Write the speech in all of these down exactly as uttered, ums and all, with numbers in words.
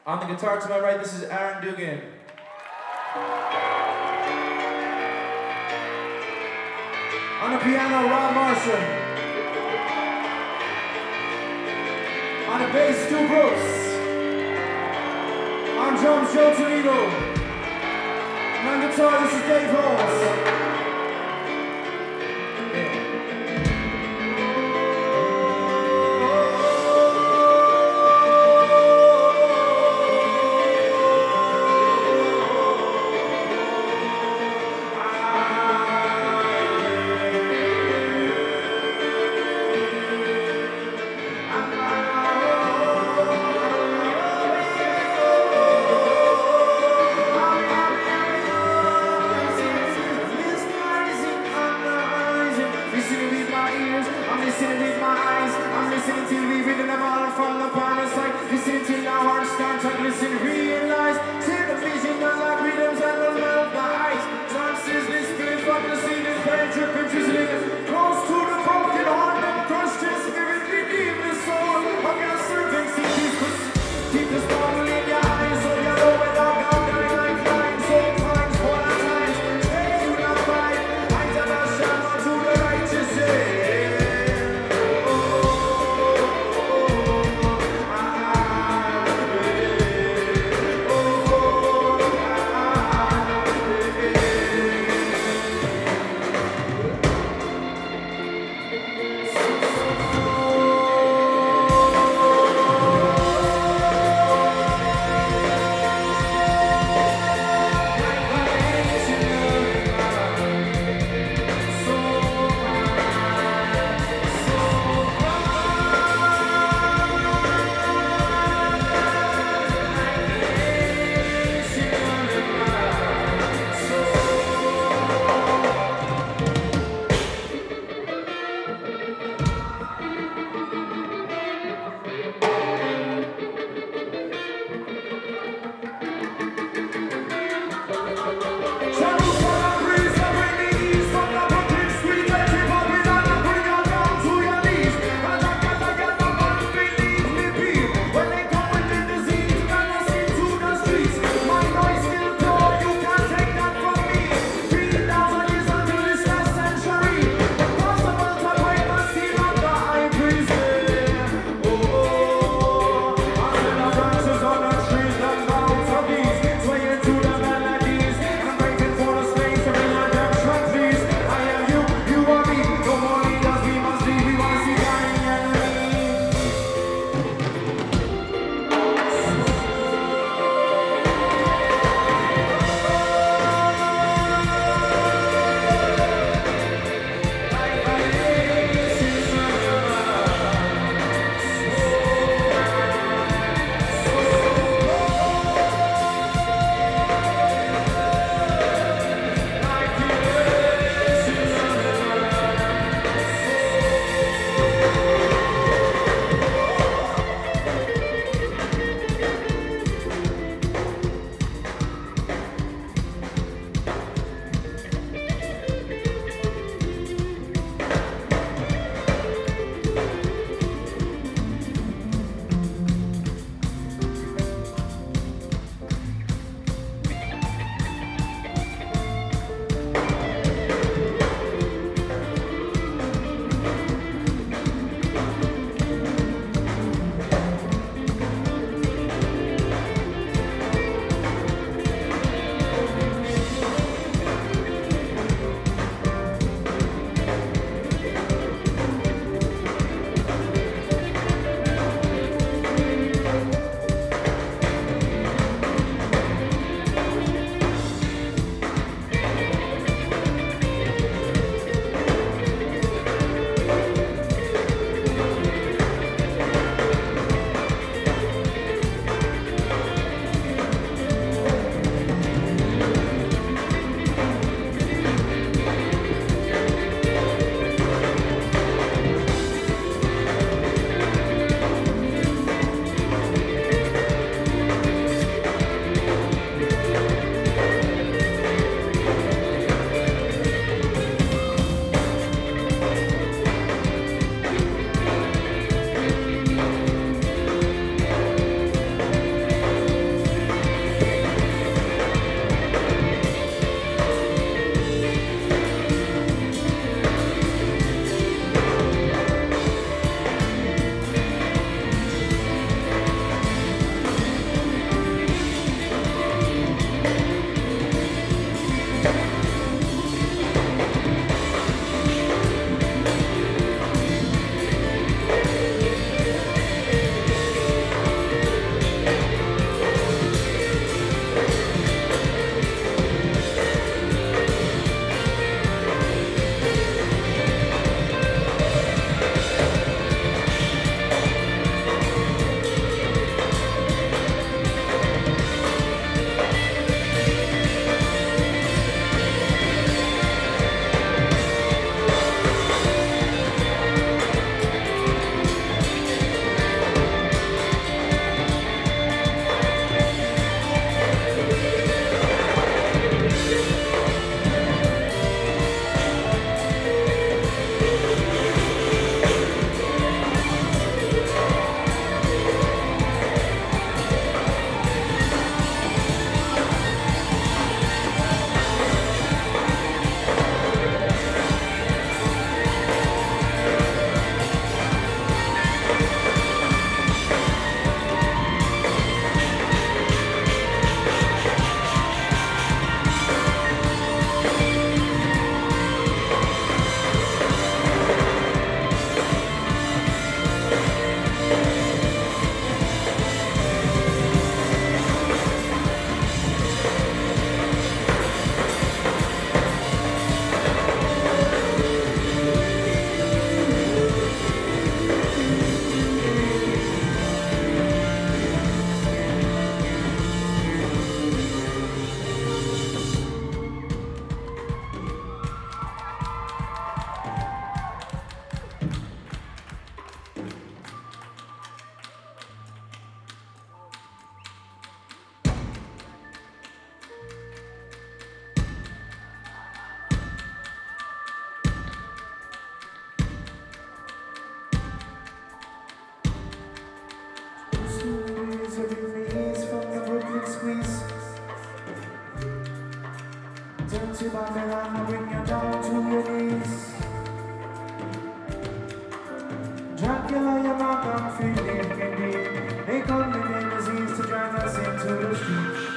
On the guitar to my right, this is Aaron Dugan. On the piano, Rob Marshall. On the bass, Stu Brooks. On drums, Joe Toledo. And on guitar, this is Dave Halls.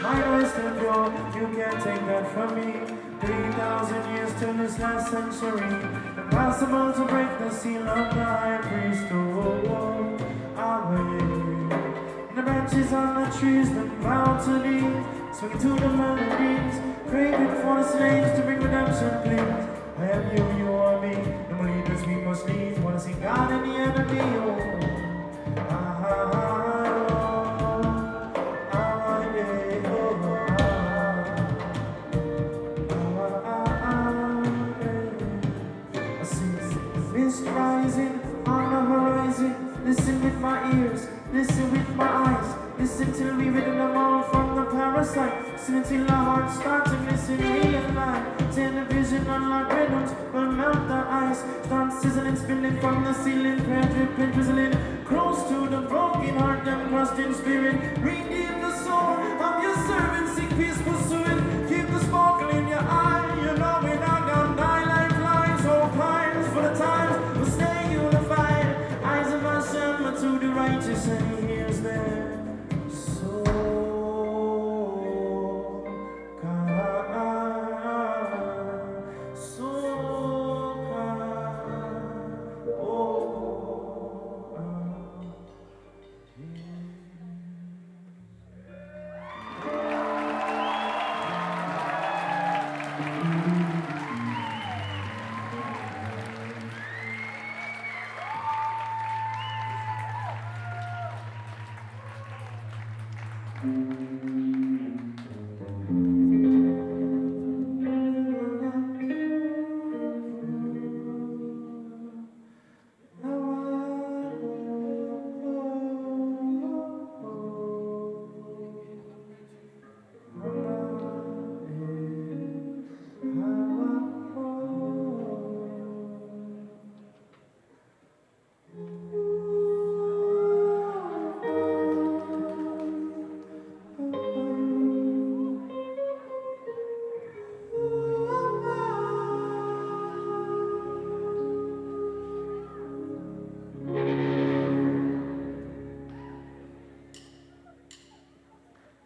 my voice still grow. You can't take that from me. Three thousand years till this last century. Impossible to break the seal of the high priest. Oh, oh, oh, yeah. The branches on the trees that bow to thee, swinging to the melodies, craving for the slaves to bring redemption, please. I am you, you are me. No more leaders we must lead. Wanna see God in the enemy. Oh, ah, ah, ah, ah, ah, yeah, oh, ah, ah, ah, ah, yeah. I see mist rising on the horizon. Listen with my ears, listen with my eyes. Listen till we rid them all from the parasite. Listen till our hearts start to listen, realize. Television unlock rhythms will melt the ice. Start sizzling, spilling from the ceiling. Prayer dripping, drizzling. Close to the broken heart and crushed in spirit. Redeem the soul of your servant. Seek peace, pursue it. Keep the sparkle in your eye. You know we're not gonna die like flies. Hope highs for the times we'll stay unified. Eyes of Hashem to the righteous, and he hears them. Thank you.